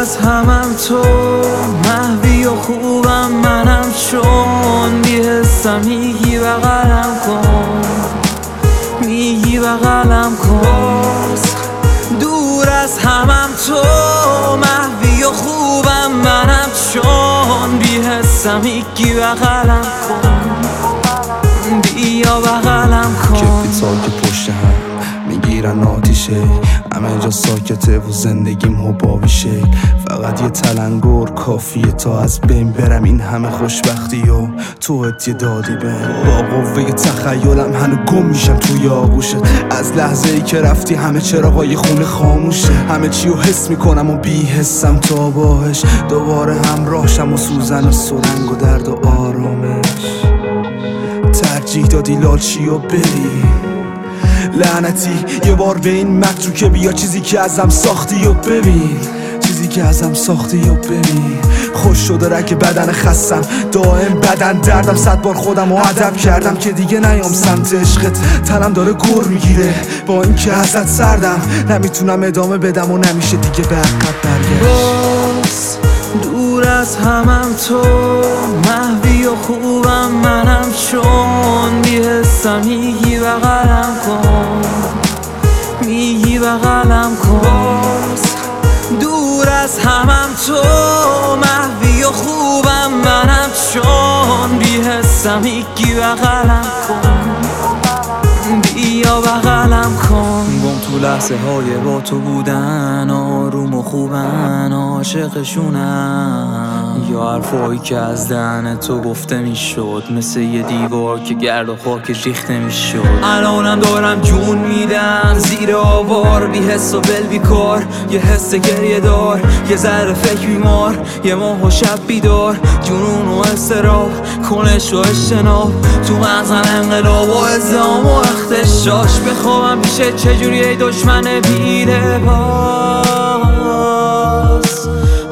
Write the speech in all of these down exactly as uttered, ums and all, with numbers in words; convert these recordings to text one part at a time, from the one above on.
از همم تو محوی و خوبم منم، چون بی‌حسم میگی بغلم کن، میگی بغلم کن. دور از همم تو محوی و خوبم منم، چون بی‌حسم میگی بغلم کن، بیا بغلم کن. کفی تا که پشت هم میگیرن آتیشه، همه جا ساکته و زندگیم حبابیشه. فقط یه تلنگر کافیه تا از بین برم، این همه خوشبختی و تو هدیه دادی بهم. با قوه تخیلم هنو گم میشم توی آغوشت. از لحظه ای که رفتی همه چراغای خونه خاموشه، همه چی رو حس میکنم و بی حسم تا باهش. دوباره همراهشم و سوزن و سرنگ و درد و آرامش. ترجیح دادی لالچی و بری لعنتی یه بار به این مترو که بیا، چیزی که ازم ساختی و ببین، چیزی که ازم ساختی و ببین. خوش شده رگ بدن خستم، دائم بدن دردم. صد بار خودم رو ادب کردم که دیگه نیام سمت عشقت، تنم داره گر میگیره با این که ازت سردم. نمیتونم ادامه بدم و نمیشه دیگه به عقب برگشت. دور از همم تو محوی و خوبم منم، چون بی‌حسم میگی بغلم کن، میگی بغلم کن. دور از همم تو محوی و خوبم منم، چون بی‌حسم میگی بغلم کن، بیا بغلم کن. گم تو لحظه های با تو بودن، آروم و خوبن عاشقشونم. یا حرفایی که از دهن تو گفته میشد، مثل یه دیوار که گرد و خاکش ریخته میشد. الانم دارم جون میدم زیر آوار، بی حس و بل بی کار. یه حس گریه دار، یه ذره فکر بیمار، یه ماه و شب بیدار. جنون و استراب، کنش و اجتناب، تو مغزم انقلاب و ازدهام و اختشاش. بخوابم پیشه چجوری ای دشمن بی لباس.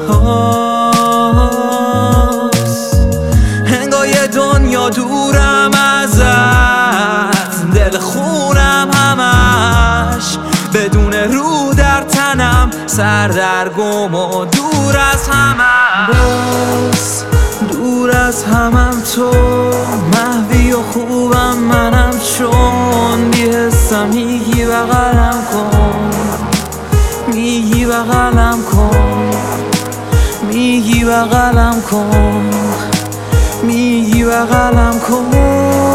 هنگای دنیا دورم ازت، دل خونم همش بدون رو در تنم، سردرگم و دور از همم. باز دور از همم تو محوی و خوبم منم، چون بی‌حسم میگی بغلم کن، میگی بغلم کن، میگی بغلم کن، میگی بغلم کن.